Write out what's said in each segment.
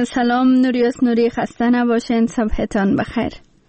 سلام نوریوس نوری، خسته نباشین، صبحتان بخیر.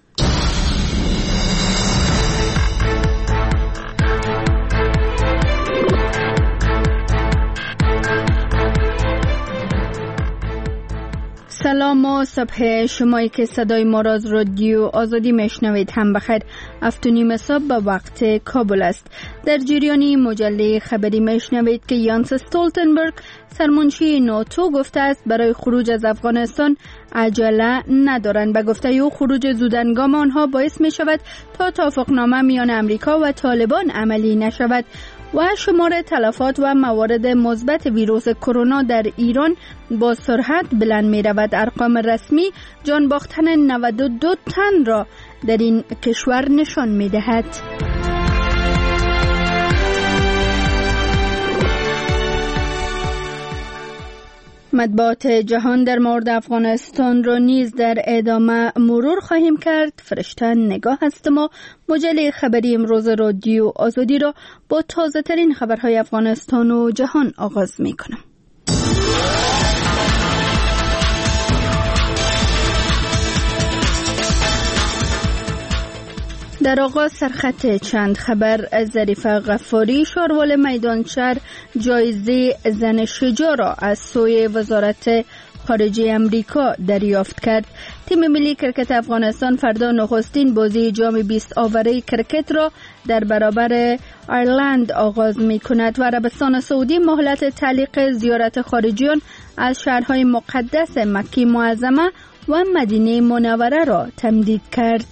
سلام و صبح شمایی که صدای ما را از رادیو آزادی میشنوید هم بخیر. 7:30 صبح به وقت کابل است. در جریانی مجله خبری میشنوید که یانس استولتنبرگ سرمنشی ناتو گفته است برای خروج از افغانستان عجله ندارند. به گفته او خروج زودهنگام آنها باعث می شود تا توافقنامه میان امریکا و طالبان عملی نشود و شمار تلفات و موارد مثبت ویروس کرونا در ایران با سرعت بلند می رود. ارقام رسمی جان باختن 92 تن را در این کشور نشان می دهد. مطبوعات جهان در مورد افغانستان را نیز در ادامه مرور خواهیم کرد. فرشته نگاه هستم و مجله خبری امروز رادیو آزادی را با تازه ترین خبرهای افغانستان و جهان آغاز می کنم. در آغاز سرخط چند خبر. ظریفه غفاری شاروال میدانشهر جایزه زن شجاع را از سوی وزارت خارجه امریکا دریافت کرد. تیم ملی کرکت افغانستان فردا نخستین بازی جام 20 آوره کرکت را در برابر ایرلند آغاز می کند و عربستان سعودی مهلت تعلیق زیارت خارجیان از شهرهای مقدس مکه معظمه و مدینه منوره را تمدید کرد.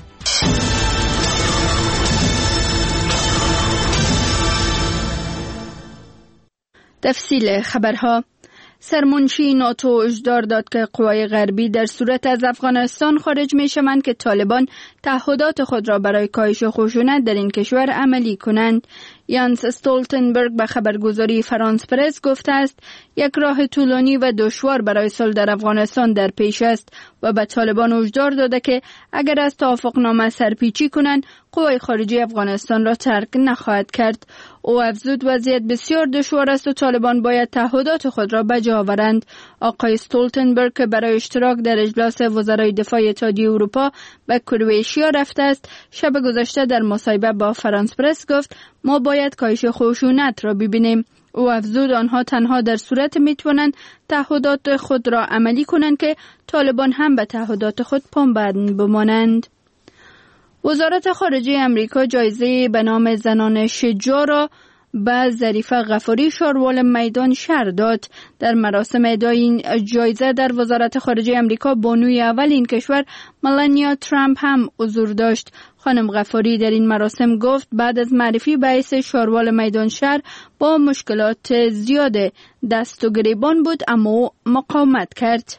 تفصیل خبرها. سرمنشی ناتو هشدار داد که قوای غربی در صورت از افغانستان خارج می شوند که طالبان تعهدات خود را برای کاهش خشونت در این کشور عملی کنند. یانس استولتنبرگ به خبرگزاری فرانس پرس گفته است یک راه طولانی و دشوار برای صلح در افغانستان در پیش است و به طالبان هشدار داده که اگر از توافقنامه سرپیچی کنند قوای خارجی افغانستان را ترک نخواهد کرد. او افزود وضعیت بسیار دشوار است و طالبان باید تعهدات خود را به جا آورند. آقای استولتنبرگ که برای اشتراک در اجلاس وزرای دفاع اتحادیه اروپا به کرواتیا رفته است، شب گذشته در مصاحبه با فرانس پرس گفت ما باید کاهش خشونت را ببینیم. او افزود آنها تنها در صورت میتوانند تعهدات خود را عملی کنند که طالبان هم به تعهدات خود پابند بمانند. وزارت خارجه امریکا جایزه به نام زنان شجاع را به ظریفه غفاری شاروال میدانشهر داد. در مراسم ادای این جایزه در وزارت خارجه امریکا بانوی اول این کشور ملانیا ترامپ هم حضور داشت. خانم غفاری در این مراسم گفت بعد از معرفی به حیث شاروال میدانشهر با مشکلات زیاد دست و گریبان بود اما مقاومت کرد.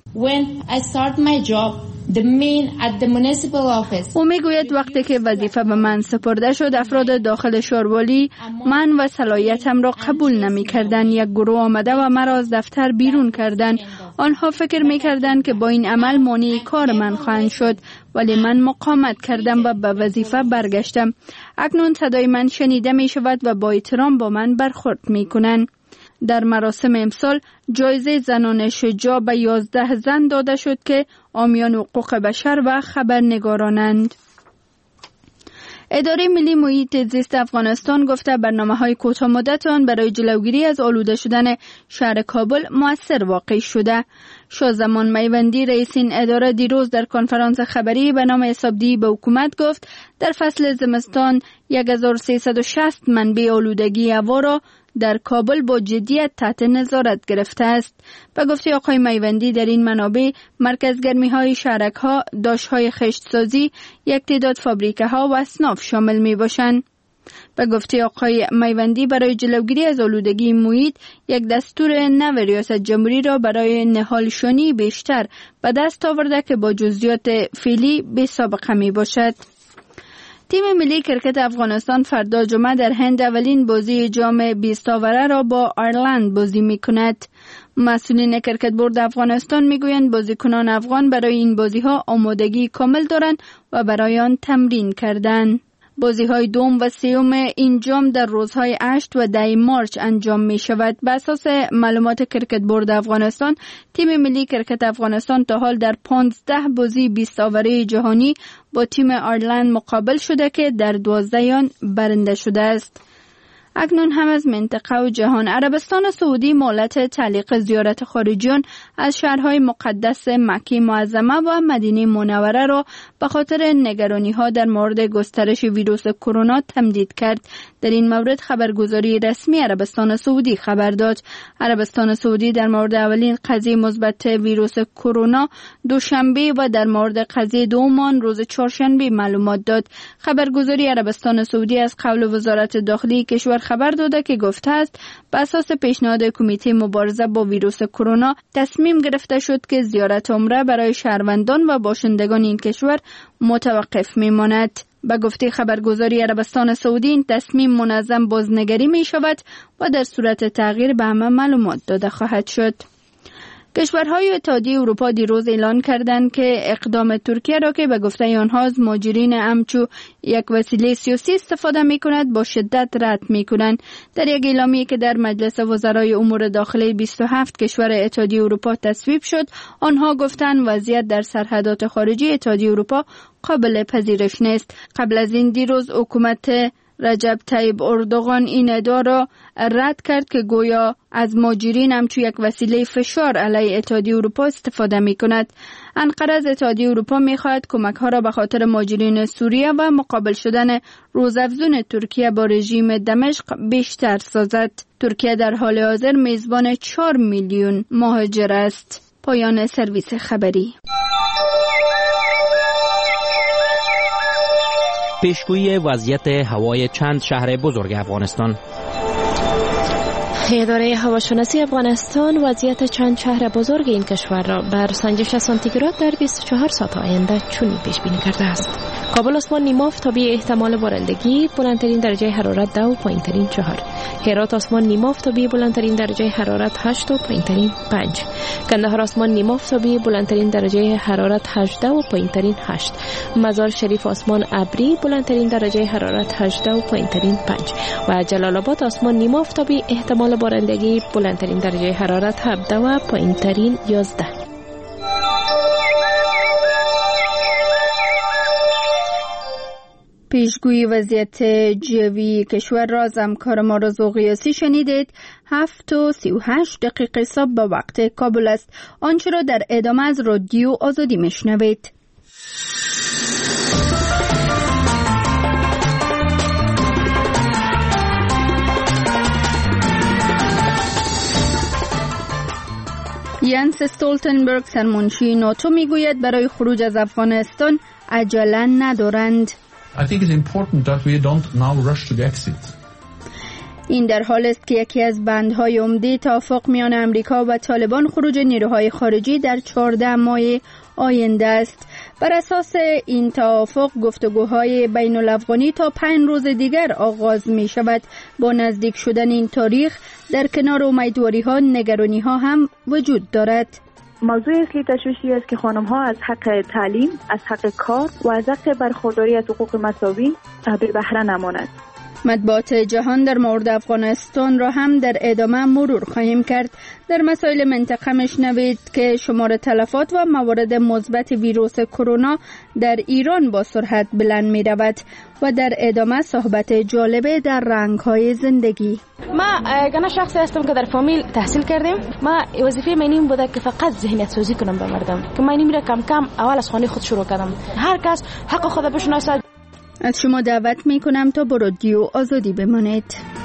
او میگوید وقتی که وظیفه به من سپرده شد افراد داخل شاروالی من و صلاحیتم را قبول نمی کردن. یک گروه آمده و مرا از دفتر بیرون کردند. آنها فکر می کردند که با این عمل مانع کار من خواهند شد، ولی من مقاومت کردم و به وظیفه برگشتم. اکنون صدای من شنیده می شود و با احترام با من برخورد می کنند. در مراسم امسال جایزه زنان شجاع به 11 زن داده شد که حامیان حقوق بشر و خبرنگارانند. اداره ملی محیط زیست افغانستان گفته برنامه‌های کوتاه‌مدت آن برای جلوگیری از آلوده شدن شهر کابل مؤثر واقع شده. شازمان میوندی رئیس این اداره دیروز در کنفرانس خبری به نام حسابدهی به حکومت گفت در فصل زمستان 1360 منبع آلودگی هوا را در کابل با جدیت تحت نظارت گرفته است. به گفته آقای میوندی در این منابع مرکزگرمی‌های شهرک‌ها، داشت‌های خشت‌سازی، یک تعداد فابریکه‌ها و اصناف شامل می‌باشند. به گفته آقای میوندی برای جلوگیری از آلودگی محیط یک دستور نو ریاست جمهوری را برای نهالشانی بیشتر به دست آورده که با جزئیات فعلی بی سابقه میباشد. تیم ملی کرکت افغانستان فردا جمعه در هند اولین بازی جام 20 آوره را با ایرلند بازی می‌کند. مسئولین کرکت بورد افغانستان میگویند بازیکنان افغان برای این بازی‌ها آمادگی کامل دارند و برای آن تمرین کردند. بازی‌های دوم و سوم این جام در روزهای 8 و 10 مارچ انجام می شود. بر اساس معلومات کرکت بورد افغانستان، تیم ملی کرکت افغانستان تا حال در 15 بازی 20 اوره جهانی با تیم آیرلند مقابل شده که در 12 آن برنده شده است. اکنون هم از منطقه و جهان. عربستان سعودی مهلت تعلیق زیارت خارجیان از شهرهای مقدس مکه معظمه و مدینه منوره را به خاطر نگرانی‌ها در مورد گسترش ویروس کرونا تمدید کرد. در این مورد خبرگزاری رسمی عربستان سعودی خبر داد. عربستان سعودی در مورد اولین قضیه مثبت ویروس کرونا دوشنبه و در مورد قضیه دوم روز چهارشنبه معلومات داد. خبرگزاری عربستان سعودی از قول وزارت داخلی کشور خبر داده که گفته است بر اساس پیشنهاد کمیته مبارزه با ویروس کرونا تصمیم گرفته شد که زیارت عمره برای شهروندان و باشندگان این کشور متوقف میماند. به گفته خبرگزاری عربستان سعودی این تصمیم منظم بازنگری می شود و در صورت تغییر به همه معلومات داده خواهد شد. کشورهای اتحادیه اروپا دیروز اعلان کردند که اقدام ترکیه را که به گفته آنها از مهاجرین همچو یک وسیله سیاسی استفاده می کند با شدت رد می کنند. در یک اعلامیه که در مجلس وزرای امور داخلی 27 کشور اتحادیه اروپا تصویب شد، آنها گفتند وضعیت در سرحدات خارجی اتحادیه اروپا قابل پذیرش نیست. قبل از این دیروز حکومت رجب طیب اردوغان این ادعا را رد کرد که گویا از مهاجرین همچون یک وسیله فشار علیه اتحادیه اروپا استفاده می کند. انقره از اتحادیه اروپا می خواهد کمک ها را به خاطر مهاجرین سوریه و مقابل شدن روزافزون ترکیه با رژیم دمشق بیشتر سازد. ترکیه در حال حاضر میزبان 4 میلیون مهاجر است. پایان سرویس خبری. پیشگویی وضعیت هوای چند شهر بزرگ افغانستان. اداره هواشناسی افغانستان وضعیت چند شهر بزرگ این کشور را بر سنجش سانتیگراد در 24 ساعت آینده چنین پیش بینی کرده است: کابل آسمان نیمه آفتابی، احتمال بارندگی، بلندترین درجه حرارت 2 و پایینترین 4. هرات آسمان نیمه آفتابی، بلندترین درجه حرارت 8 و پایینترین 5. کندهار آسمان نیمه آفتابی، بلندترین درجه حرارت 18 و پایینترین 8. مزار شریف آسمان ابری، بلندترین درجه حرارت 18 و پایینترین 5. و جلال آباد آسمان نیمه آفتابی، احتمال بارندگی، بلندترین درجه حرارت 17 و پایینترین 11. پیشگویی وضعیت جوی کشور را از همکار ما رضا قیاسی شنیدید. 7:38 صبح به وقت کابل است. آنچه را در ادامه از رادیو آزادی میشنوید. ینس استولتنبرگ سرمنشی ناتو میگوید برای خروج از افغانستان عجله ندارند. I think it's important that we don't now rush to the exit. این در حال است که یکی از بندهای عمده توافق میان امریکا و طالبان خروج نیروهای خارجی در 14 ماه آینده است. بر اساس این توافق گفتگوهای بین الافغانی تا 5 روز دیگر آغاز می شود. با نزدیک شدن این تاریخ در کنار امیدواری‌ها نگرانی‌ها هم وجود دارد. موضوع اصلی تشویشی است که خانم‌ها از حق تعلیم، از حق کار و از حق برخورداری از حقوق مساوی بی بهره نماند. مطبوعات جهان در مورد افغانستان را هم در ادامه مرور خواهیم کرد. در مسائل منطقه میشنوید که شمار تلفات و موارد مثبت ویروس کرونا در ایران با سرعت بلند می رود و در ادامه صحبت جالب در رنگ‌های زندگی. ما گنا شخصی هستم که در فامیل تحصیل کردیم. ما وظیفه من این بوده که فقط ذهنیت سازی کنم به مردم، که من این کم کم اول از خانه خود شروع کردم. هر کس حق خود بشناسد. از شما دعوت می کنم تا با رادیو آزادی بمانید.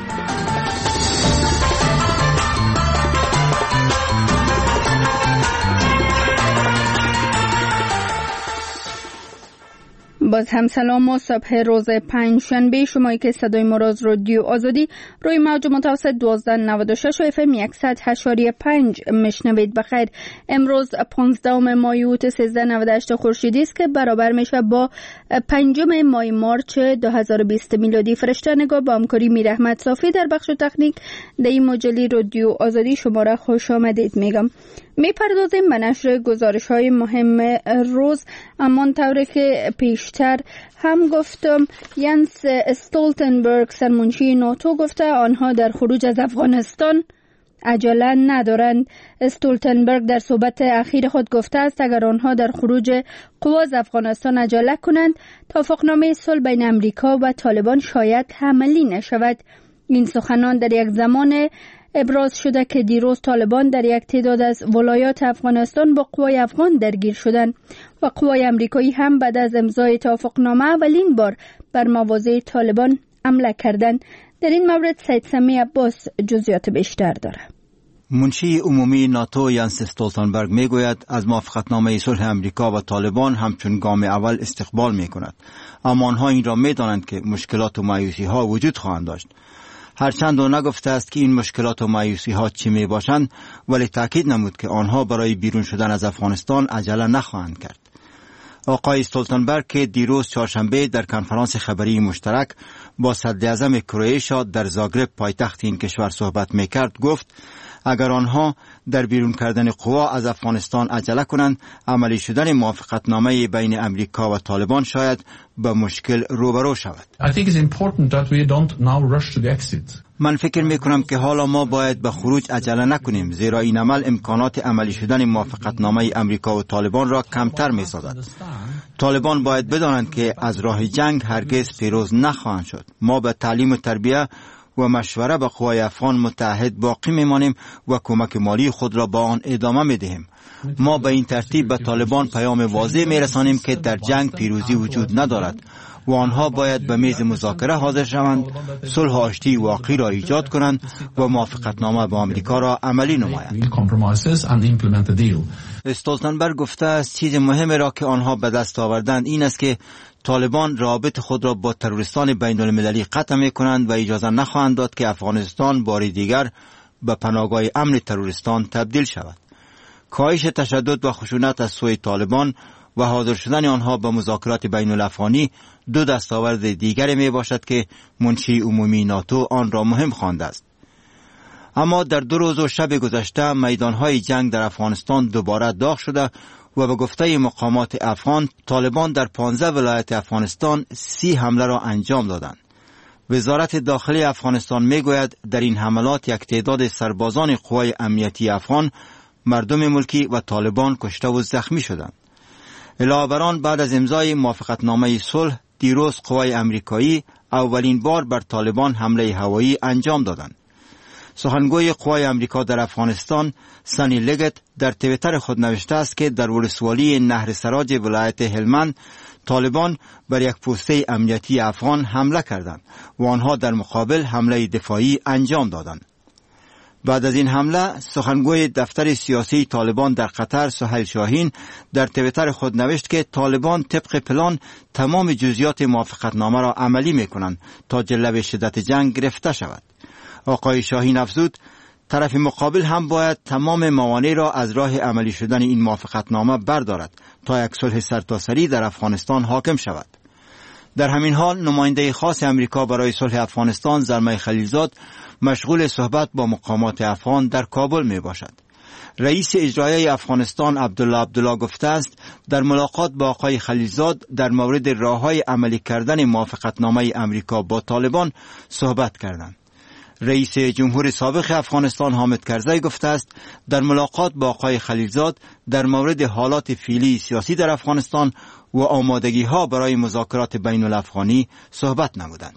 باز هم سلام و صبح روز پنجشنبه. شمایی که صدای ما را از رادیو آزادی روی موج متوسط 1296 و FM 100.5 میشنوید. بخیر. امروز 15 ماه اوت 1398 خورشیدی است که برابر میشه با 5 ماه مارچ 2020 میلادی. فرشته نگاه با همکاری میر احمد صافی در بخش تکنیک در این مجله رادیو آزادی شما را خوش آمدید میگم. میپردازیم به نشر گزارش‌های مهم روز، اما طوری که پیشتر توییتر هم گفتم ینس استولتنبرگ سرمنشی ناتو گفته آنها در خروج از افغانستان عجله ندارند. استولتنبرگ در صحبت اخیر خود گفته است اگر آنها در خروج قوا از افغانستان عجله کنند توافقنامه صلح بین امریکا و طالبان شاید عملی نشود. این سخنان در یک زمان ابراز شده که دیروز طالبان در یک تعداد از ولایات افغانستان با قوای افغان درگیر شدند و قوای امریکایی هم بعد از امضای توافقنامه اولین بار بر مواضع طالبان حمله کردند. در این مورد سید سمی عباس جزئیات بیشتر دارد. منشی عمومی ناتو ینس استولتنبرگ میگوید از موافقتنامه صلح امریکا و طالبان همچون گام اول استقبال میکند، اما آنها این را میدانند که مشکلات و مایوسی ها وجود خواهند داشت. هرچند او نگفته است که این مشکلات و مایوسی ها چی می باشند، ولی تاکید نمود که آنها برای بیرون شدن از افغانستان عجله نخواهند کرد. آقای استولتنبرگ که دیروز چهارشنبه در کنفرانس خبری مشترک با صدراعظم کرواتیا در زاگرب پایتخت این کشور صحبت میکرد گفت اگر آنها در بیرون کردن قوا از افغانستان عجله کنند عملی شدن موافقتنامه بین امریکا و طالبان شاید به مشکل روبرو شود. من فکر میکنم که حالا ما باید به خروج عجله نکنیم، زیرا این عمل امکانات عملی شدن موافقتنامه امریکا و طالبان را کمتر میسازد. طالبان باید بدانند که از راه جنگ هرگز پیروز نخواهند شد. ما به تعلیم و تربیت و مشوره به قوای افغان متحد باقی میمانیم و کمک مالی خود را با آن ادامه میدهیم. ما به این ترتیب به طالبان پیام واضح میرسانیم که در جنگ پیروزی وجود ندارد و آنها باید به میز مذاکره حاضر شوند، صلح آشتی واقعی را ایجاد کنند و موافقتنامه با آمریکا را عملی نمایند. استولتنبرگ گفته است چیز مهمی را که آنها به دست آوردند این است که طالبان رابط خود را با تروریستان بین المللی قطع می کنند و اجازه نخواهند داد که افغانستان بار دیگر به پناهگاه امن تروریستان تبدیل شود. کاهش تشدد و خشونت از سوی طالبان و حاضر شدن آنها به مذاکرات بین الافغانی دو دستاورد دیگری می باشد که منشی عمومی ناتو آن را مهم خوانده است. اما در 2 روز و شب گذشته میدانهای جنگ در افغانستان دوباره داغ شده و به گفته مقامات افغان طالبان در 15 ولایت افغانستان 30 حمله را انجام دادند. وزارت داخلی افغانستان میگوید در این حملات یک تعداد سربازان قوای امنیتی افغان، مردم ملکی و طالبان کشته و زخمی شدند. علاوه بر آن بعد از امضای موافقتنامه صلح دیروز قوای امریکایی اولین بار بر طالبان حمله هوایی انجام دادند. سخنگوی قوای امریکا در افغانستان سانی لگت در توییتر خود نوشته است که در ولسوالی نهر سراج ولایت هلمند طالبان بر یک پوسته امنیتی افغان حمله کردند و آنها در مقابل حمله دفاعی انجام دادند. بعد از این حمله سخنگوی دفتر سیاسی طالبان در قطر سهیل شاهین در توییتر خود نوشت که طالبان طبق پلان تمام جزئیات موافقتنامه را عملی می‌کنند تا جلوه شدت جنگ گرفته شود. آقای شاهین افزود طرف مقابل هم باید تمام موانع را از راه عملی شدن این موافقتنامه بردارد تا یک صلح سرتاسری در افغانستان حاکم شود. در همین حال نماینده خاص امریکا برای صلح افغانستان زلمه خلیلزاد مشغول صحبت با مقامات افغان در کابل می باشد. رئیس اجرایی افغانستان عبدالله گفته است در ملاقات با آقای خلیلزاد در مورد راه‌های عملی کردن موافقتنامه امریکا با طالبان صحبت کردند. رئیس جمهور سابق افغانستان حامد کرزی گفته است در ملاقات با آقای خلیلزاد در مورد حالات فعلی سیاسی در افغانستان و آمادگی‌ها برای مذاکرات بین الافغانی صحبت نمودند.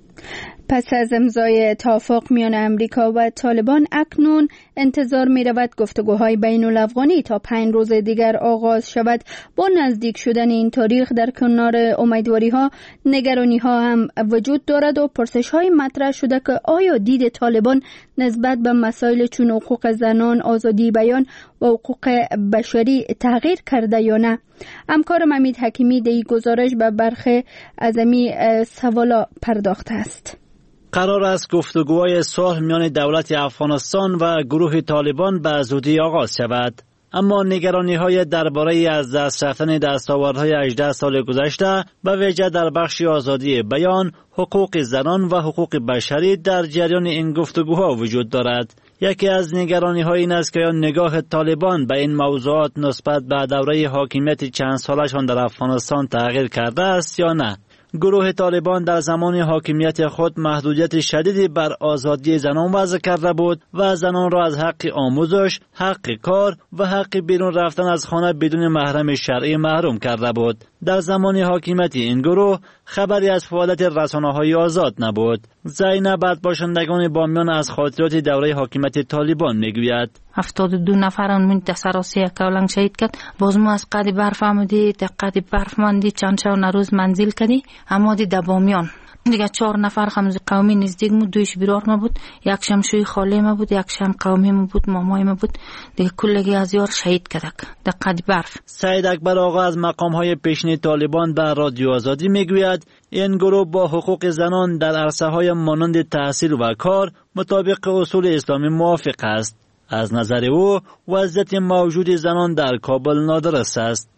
پس از امضای توافق میان امریکا و طالبان اکنون انتظار می رود گفتگوهای بین الافغانی تا 5 روز دیگر آغاز شود. با نزدیک شدن این تاریخ در کنار امیدواری ها نگرانی ها هم وجود دارد و پرسش های مطرح شده که آیا دید طالبان نسبت به مسائل چون حقوق زنان، آزادی بیان و حقوق بشری تغییر کرده یا نه. همکارم امید حکیمی در این گزارش به برخی از این سوالا پرداخته است. قرار است گفتگوهای صلح میان دولت افغانستان و گروه طالبان به زودی آغاز شود، اما نگرانی‌های درباره از دست رفتن دستاوردهای 18 سال گذشته به ویژه در بخش آزادی بیان، حقوق زنان و حقوق بشری در جریان این گفتگوها وجود دارد. یکی از نگرانی‌های این است که نگاه طالبان به این موضوعات نسبت به دوره حاکمیت چند سالشان در افغانستان تغییر کرده است یا نه. گروه طالبان در زمان حاکمیت خود محدودیت شدیدی بر آزادی زنان وضع کرده بود و زنان را از حق آموزش، حق کار و حق بیرون رفتن از خانه بدون محرم شرعی محروم کرده بود. در زمان حاکمیت این گروه خبری از فعالیت رسانه‌های آزاد نبود. زینب از باشندگان بامیان از خاطرات دوره حاکمیت طالبان میگوید: 72 نفران من تسراسی کولنگ شهید کرد. باز ما از قد برف آمدی تا قد برف ماندی چند شب روز منزل کردی آمدی در بامیان. دیگه 4 نفر خمز قومی نزدیک بود، دویش بیرار ما بود، یک شمشوی خاله ما بود، یک شم قومی ما بود، مامای ما بود. دیگه کلگی از یار شهید کردک در قد برف. سید اکبر آقا از مقام‌های پیشین طالبان به رادیو آزادی میگوید این گروه با حقوق زنان در عرصه‌های مانند تحصیل و کار مطابق اصول اسلامی موافق است. از نظر او وضعیت موجود زنان در کابل نادرست است.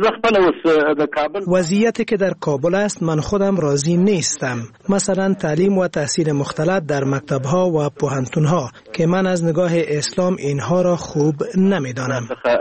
وضعیتی که در کابل است من خودم راضی نیستم. مثلا تعلیم و تحصیل مختلط در مکتب‌ها و پوهنتون‌ها که من از نگاه اسلام اینها را خوب نمی‌دانم.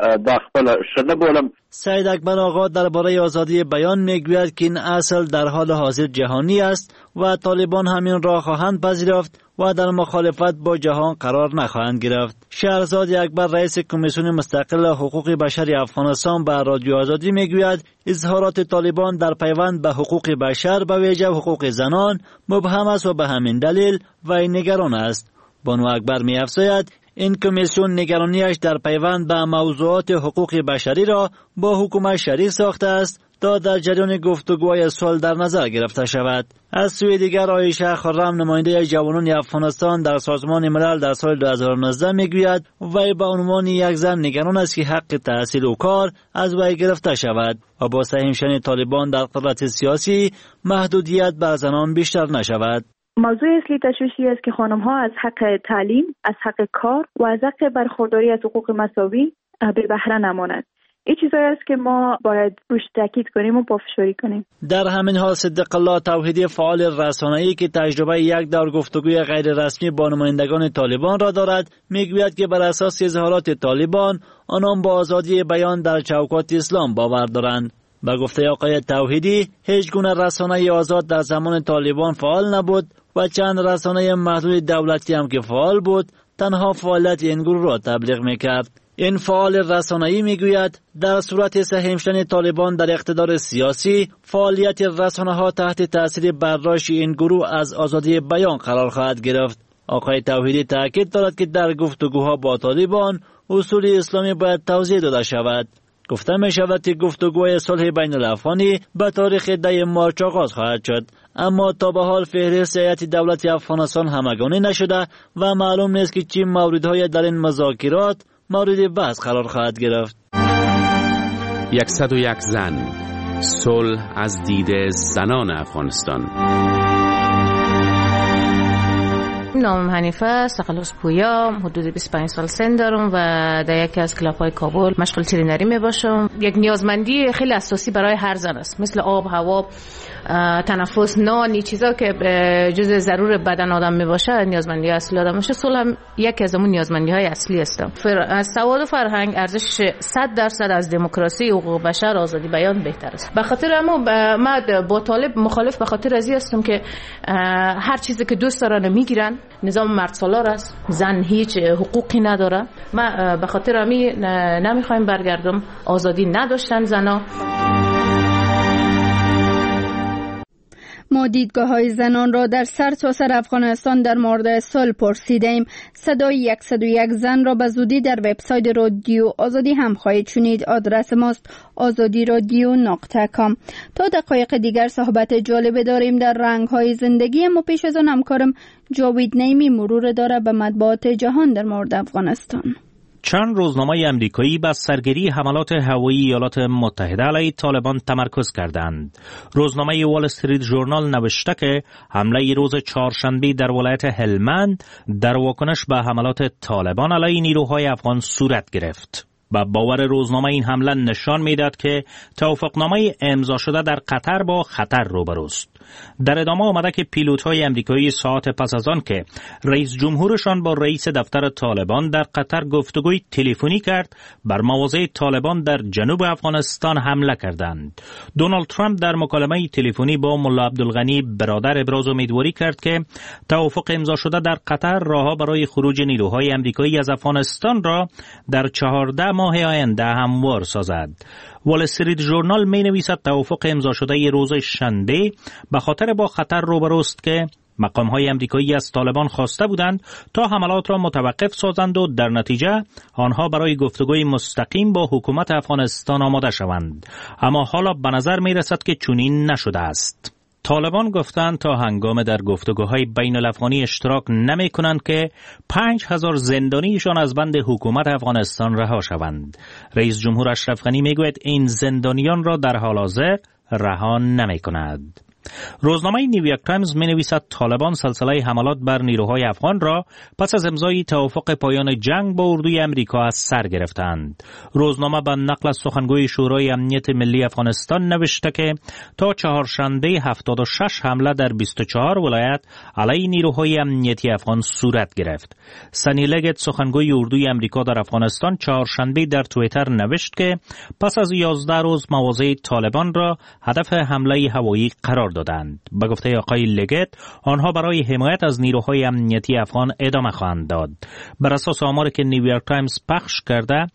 سید اکبر آقا درباره آزادی بیان میگوید که این اصل در حال حاضر جهانی است و طالبان همین را خواهند پذیرفت و در مخالفت با جهان قرار نخواهند گرفت. شهرزاد اکبر رئیس کمیسیون مستقل حقوق بشر افغانستان به رادیو آزادی میگوید اظهارات طالبان در پیوند به حقوق بشر به ویژه حقوق زنان مبهم است و به همین دلیل وی نگران است. بانو اکبر می‌افزاید این کمیسیون نگرانیش در پیوند به موضوعات حقوق بشری را با حکومت شریک ساخته است تا در جریان گفتگوهای صلح در نظر گرفته شود. از سوی دیگر عایشه خرم نماینده جوانان افغانستان در سازمان ملل در سال 2019 میگوید وی به عنوان یک زن نگران است که حق تحصیل و کار از وی گرفته شود و با سهم شدن طالبان در قدرت سیاسی محدودیت بر زنان بیشتر نشود. موضوع اصلی تشویشی است که خانم‌ها از حق تعلیم، از حق کار و از حق برخورداری از حقوق مساوی به بهره نماند. این چیزایی است که ما باید روش تاکید کنیم و پافشاری کنیم. در همین حال صدق الله توحیدی فعال رسانه‌ای که تجربه یک دور گفتگوی غیر رسمی با نمایندگان طالبان را دارد میگوید که بر اساس اظهارات طالبان آنان با آزادی بیان در چوکات اسلام باور دارند. با گفته آقای توحیدی هیچ گونه رسانه آزاد در زمان طالبان فعال نبود و چند رسانه محدود دولتی هم که فعال بود تنها فعالیت این گروه را تبلیغ میکرد. این فعال رسانه‌ای میگوید در صورت سهم شدن طالبان در اقتدار سیاسی فعالیت رسانه‌ها تحت تاثیر برداشت این گروه از آزادی بیان قرار خواهد گرفت. آقای توحیدی تاکید دارد که در گفتگوها با طالبان اصول اسلامی باید توضیح داده شود. گفته می شود که گفتگوهای صلح بین الافغانی به تاریخ 10 مارچ آغاز خواهد شد، اما تا به حال فهرست هیئت دولت افغانستان همگانی نشده و معلوم نیست که چه موردهای در این مذاکرات مورد بحث قرار خواهد گرفت. 101 زن، صلح از دید زنان افغانستان. نامم حنیفه است، تخلص پویا، حدود 25 سال سن دارم و در یکی از کلاب‌های کابل مشغول ترینری میباشم. یک نیازمندی خیلی اساسی برای هر زن است، مثل آب، هوا، تنفس، نان، چیزا که جزء ضرور بدن آدم میباشه، نیازمندی اصلی آدم باشه. صلح هم یکی از اون نیازمندی‌های اصلی است. از سواد و فرهنگ ارزش 100% از دموکراسی، حقوق بشر، آزادی بیان بهتر است. به خاطر اما من با طالب مخالف به خاطر ازی هستم که هر چیزی که دوست دارن میگیرن. نظام مرد سالار است، زن هیچ حقوقی نداره. ما به خاطر امی نمیخوایم برگردم. آزادی نداشتن زنا. ما دیدگاه‌های زنان را در سرتاسر افغانستان در مورد صلح پرسیدیم. صدای 101 زن را به زودی در وبسایت رادیو آزادی هم خواهید شنید. آدرس ماست azadiradioe.com. تا دقایق دیگر صحبت جالب داریم در رنگ‌های زندگی. اما پیش از آن همکارم جاوید نیمی مرور داره به مطبوعات جهان در مورد افغانستان. چند روزنامه امریکایی بر سرگیری حملات هوایی ایالات متحده علیه طالبان تمرکز کردند. روزنامه وال استریت ژورنال نوشته که حمله روز چهارشنبه در ولایت هلمند در واکنش به حملات طالبان علیه نیروهای افغان صورت گرفت. و باور روزنامه این حمله نشان میداد که توافقنامه امضا شده در قطر با خطر روبروست. در ادامه آمده که پیلوت‌های امریکایی ساعت پس از آن که رئیس جمهورشان با رئیس دفتر طالبان در قطر گفتگوی تلفنی کرد، بر مواضع طالبان در جنوب افغانستان حمله کردند. دونالد ترامپ در مکالمه تلفنی با ملا عبدالغنی برادر ابراز امیدواری کرد که توافق امضا شده در قطر راهها برای خروج نیروهای امریکایی از افغانستان را در 14 ماه آینده هموار سازد. وال استریت ژورنال می نویسد توافق امضا شده روز شنبه به خاطر با خطر روبروست که مقام‌های امریکایی از طالبان خواسته بودند تا حملات را متوقف سازند و در نتیجه آنها برای گفتگوی مستقیم با حکومت افغانستان آماده شوند. اما حالا به نظر می رسد که چنین نشده است. طالبان گفتند تا هنگام در گفتگوهای بین الافغانی اشتراک نمی کنند که 5000 زندانیشان از بند حکومت افغانستان رها شوند. رئیس جمهور اشرف غنی می گوید این زندانیان را در حال حاضر رها نمی کند. روزنامه نیویورک تایمز می نویسد طالبان سلسله حملات بر نیروهای افغان را پس از امضای توافق پایان جنگ با اردوی امریکا از سر گرفتند. روزنامه به نقل از سخنگوی شورای امنیت ملی افغانستان نوشته که تا چهارشنبه 76 حمله در 24 ولایت علیه نیروهای امنیتی افغان صورت گرفت. سنی لگت سخنگوی اردوی امریکا در افغانستان چهارشنبه در توییتر نوشت که پس از 11 روز مواضع طالبان را هدف حمله هوایی قرار دادند. به گفته آقای لگت آنها برای حمایت از نیروهای امنیتی افغان ادامه خواهند داد. بر اساس آماری که نیویورک تایمز پخش کرده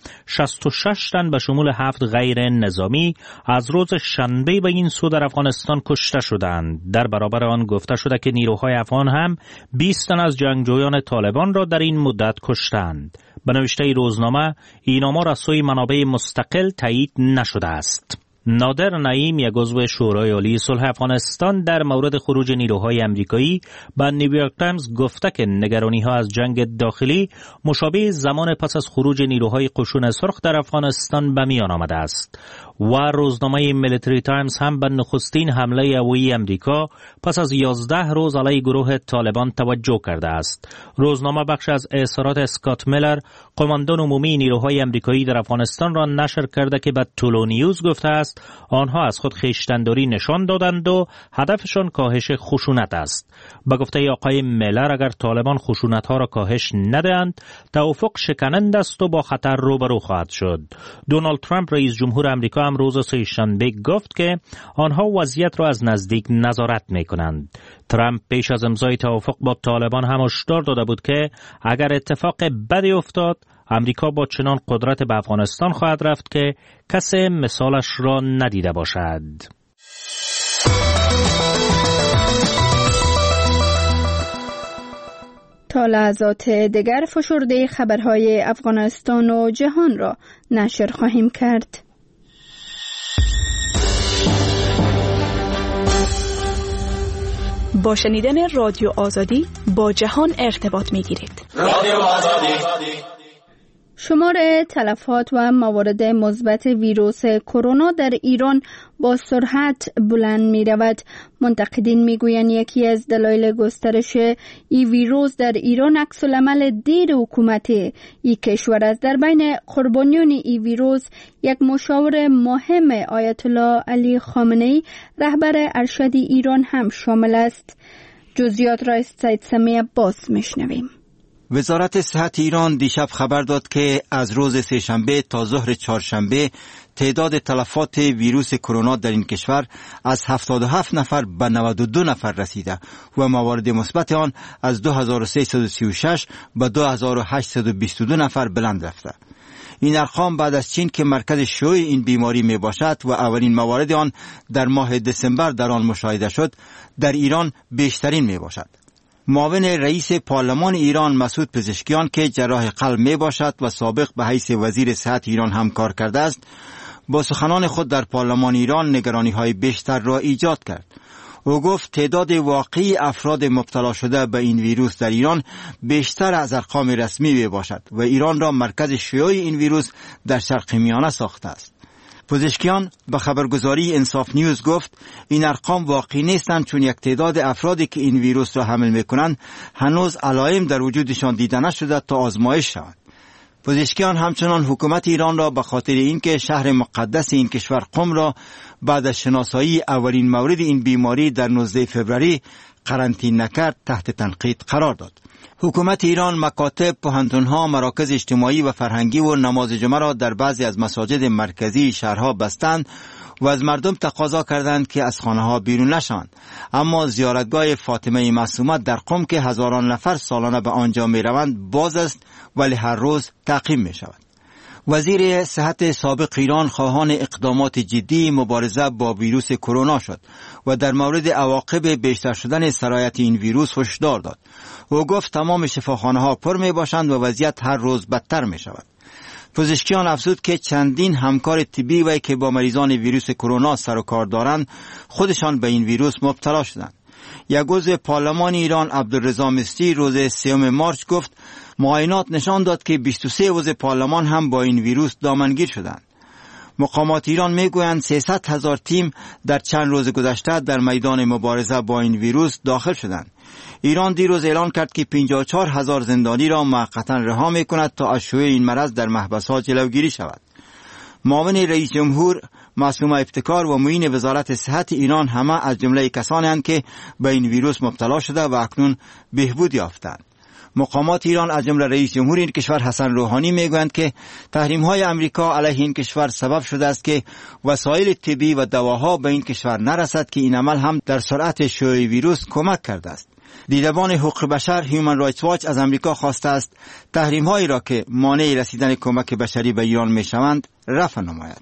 66 تن به شمول 7 غیر نظامی از روز شنبه به این سو در افغانستان کشته شدند. در برابر آن گفته شده که نیروهای افغان هم 20 تن از جنگجویان طالبان را در این مدت کشتند. به نوشته روزنامه این آمار از سوی منابع مستقل تایید نشده است. نادر نعیم یک عضو شورای عالی صلح افغانستان در مورد خروج نیروهای امریکایی به نیویورک تایمز گفته که نگرانی‌ها از جنگ داخلی مشابه زمان پس از خروج نیروهای قشون سرخ در افغانستان به میان آمده است و روزنامه میلیتری تایمز هم به نخستین حمله هوایی امریکا پس از 11 روز علیه گروه طالبان توجه کرده است. روزنامه بخش از اظهارات اسکات میلر قماندان عمومی نیروهای امریکایی در افغانستان را نشر کرده که به تولو نیوز گفته است آنها از خود خویشتنداری نشان دادند و هدفشان کاهش خشونت است. به گفته آقای میلر اگر طالبان خشونت‌ها را کاهش ندهند توافق شکننده است و با خطر روبرو خواهد شد. دونالد ترامپ رئیس جمهور امریکا هم روز سه‌شنبه گفت که آنها وضعیت را از نزدیک نظارت می‌کنند. ترامپ پیش از امضای توافق با طالبان هم هشدار داده بود که اگر اتفاق بدی افتاد امریکا با چنان قدرت به افغانستان خواهد رفت که کسی مثالش را ندیده باشد. تا لحظات دیگر فشرده خبرهای افغانستان و جهان را نشر خواهیم کرد. با شنیدن رادیو آزادی با جهان ارتباط می‌گیرید. رادیو آزادی. شمار تلفات و موارد مثبت ویروس کرونا در ایران با سرعت بلند می رود. منتقدین می گویند یکی از دلایل گسترش این ویروس در ایران عکس العمل دیر حکومت این کشور است. در بین قربانیان این ویروس یک مشاور مهم آیت الله علی خامنه‌ای رهبر ارشد ایران هم شامل است. جزئیات را از سید سمی عباس میشنویم. وزارت صحت ایران دیشب خبر داد که از روز سه‌شنبه تا ظهر چهارشنبه تعداد تلفات ویروس کرونا در این کشور از 77 نفر به 92 نفر رسیده و موارد مثبت آن از 2336 به 2822 نفر بلند رفته. این ارقام بعد از چین که مرکز شیوع این بیماری می باشد و اولین موارد آن در ماه دسامبر در آن مشاهده شد، در ایران بیشترین می باشد. معاون رئیس پارلمان ایران مسعود پزشکیان که جراح قلب می باشد و سابق به حیث وزیر صحت ایران هم کار کرده است، با سخنان خود در پارلمان ایران نگرانی های بیشتر را ایجاد کرد. او گفت تعداد واقعی افراد مبتلا شده به این ویروس در ایران بیشتر از ارقام رسمی می باشد و ایران را مرکز شیوع این ویروس در شرق میانه ساخته است. پزشکیان به خبرگزاری انصاف نیوز گفت این ارقام واقعی نیستند، چون یک تعداد افرادی که این ویروس را حمل میکنند هنوز علائم در وجودشان دیده نشده تا آزمایش شود. پزشکیان همچنان حکومت ایران را به خاطر اینکه شهر مقدس این کشور قم را بعد از شناسایی اولین مورد این بیماری در 19 فوریه قرنطینه نکرد تحت تنقید قرار داد. حکومت ایران مکاتب، پوهنتون‌ها، مراکز اجتماعی و فرهنگی و نماز جمعه را در بعضی از مساجد مرکزی شهرها بستند و از مردم تقاضا کردند که از خانه‌ها بیرون نشوند. اما زیارتگاه فاطمه معصومه در قم که هزاران نفر سالانه به آنجا می‌روند باز است ولی هر روز تعقیب می‌شود. وزیر صحت سابق ایران خواهان اقدامات جدی مبارزه با ویروس کرونا شد و در مورد عواقب بیشتر شدن سرایت این ویروس هشدار داد. او گفت تمام شفاخانه‌ها پر می‌باشند و وضعیت هر روز بدتر می‌شود. پزشکیان افزود که چندین همکار طبی و که با مریضان ویروس کرونا سر و کار دارند خودشان به این ویروس مبتلا شدند. یک عضو پارلمان ایران عبدالرضا مصری روز 3 مارس گفت معاینات نشان داد که 23 عضو پارلمان هم با این ویروس دامنگیر شدند. مقامات ایران میگویند 300,000 تیم در چند روز گذشته در میدان مبارزه با این ویروس داخل شدند. ایران دیروز اعلان کرد که 54,000 زندانی را موقتا رها میکند تا از شیوع این مرض در محبس‌ها جلوگیری شود. معاون رئیس جمهور معصومه ابتکار و معین وزارت صحت ایران همه از جمله کسانی هستند که به این ویروس مبتلا شده و اکنون بهبود یافتند. مقامات ایران از جمله رئیس جمهور این کشور حسن روحانی میگویند که تحریم‌های امریکا علیه این کشور سبب شده است که وسایل طبی و دواها به این کشور نرسد که این عمل هم در سرعت شیوع ویروس کمک کرده است. دیدبان حقوق بشر هیومن رایتس واچ از امریکا خواسته است تحریم‌هایی را که مانع رسیدن کمک بشری به ایران میشوند رفع نماید.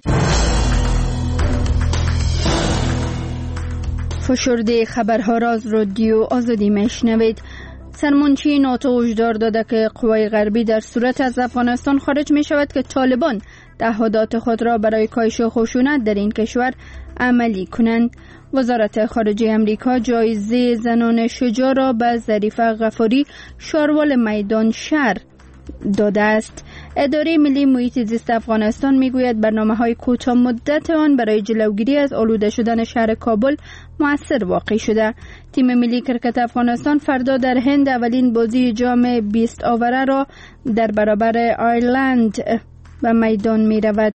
فشرده خبرها را از رادیو آزادی میشنوید. سرمنشی ناتو هشدار داده که قوای غربی در صورت از افغانستان خارج می شود که طالبان تعهدات خود را برای کاهش خشونت در این کشور عملی کنند. وزارت خارجه امریکا جایزه زنان شجاع را به ظریفه غفاری شاروال میدان شهر داده است. اداره ملی محیط زیست افغانستان میگوید برنامه‌های کوتاه مدت آن برای جلوگیری از آلوده شدن شهر کابل مؤثر واقع شده. تیم ملی کرکت افغانستان فردا در هند اولین بازی جام 20 آوره را در برابر آیرلند به میدان می رود.